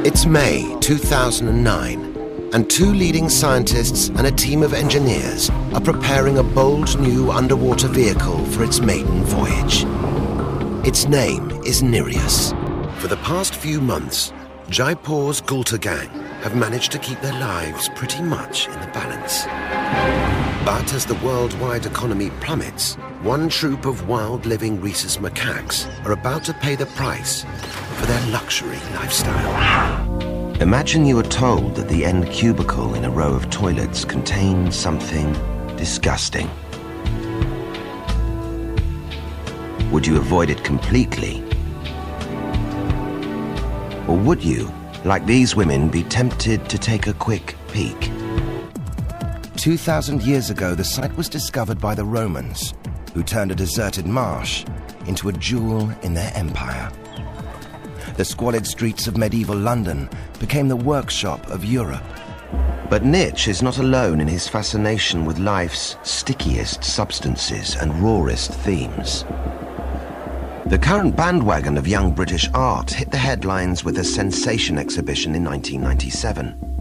It's May 2009, and two leading scientists and a team of engineers are preparing a bold new underwater vehicle for its maiden voyage. Its name is Nereus. For the past few months, Jaipur's Gulta gang have managed to keep their lives pretty much in the balance. But as the worldwide economy plummets, one troop of wild-living rhesus macaques are about to pay the price for their luxury lifestyle. Imagine you were told that the end cubicle in a row of toilets contained something disgusting. Would you avoid it completely? Or would you, like these women, be tempted to take a quick peek? 2,000 years ago, the site was discovered by the Romans, who turned a deserted marsh into a jewel in their empire. The squalid streets of medieval London became the workshop of Europe. But Nitsch is not alone in his fascination with life's stickiest substances and rawest themes. The current bandwagon of young British art hit the headlines with the Sensation exhibition in 1997.